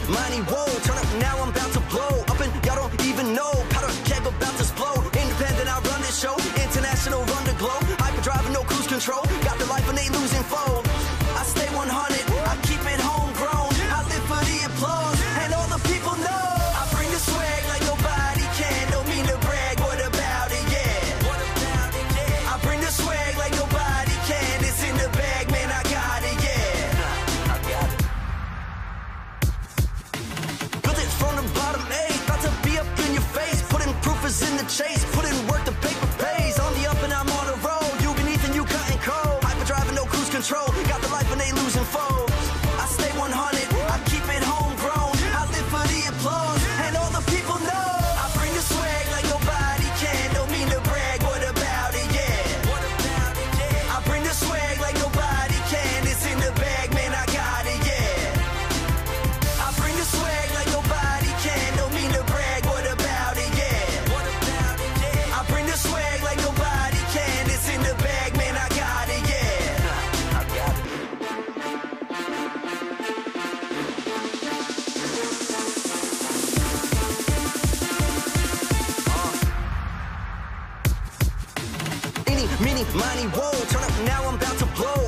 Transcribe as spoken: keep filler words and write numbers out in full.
miny, whoa. Turn up now, I'm about to blow up and y'all don't even know. Powder keg about to explode. Independent, I run this show. International, run the globe. Hyperdrive, no cruise control. Got the life and they losing foe. I stay one hundred, I keep it homegrown. I live for the applause and all the people know. I bring the swag like nobody can. Don't mean to brag, what about it, yeah. What about it, yeah. I bring the swag like nobody can. It's in the bag, man, I got it, yeah. I got it. Built it from the bottom, ayy. About to be up in your face. Putting proof is in the chase. Put in work, the paper pays. On the up and I'm on the road. You beneath and you cutting cold. Hyperdrive and no cruise control. Got the life and they losing foes. I stay one hundred, I keep it homegrown. I live for the applause and all the people know. I bring the swag like nobody can. Don't mean to brag, what about it, yeah. What about it, yeah. I bring the swag like nobody can. It's in the bag, man, I got it, yeah. I bring the swag like nobody can. Don't mean to brag, what about it, yeah. What about it, yeah. I bring the swag like nobody can. It's in the bag, man, I got it, yeah. I got it. Eeny, meeny, miny, whoa. Turn up now, I'm about to blow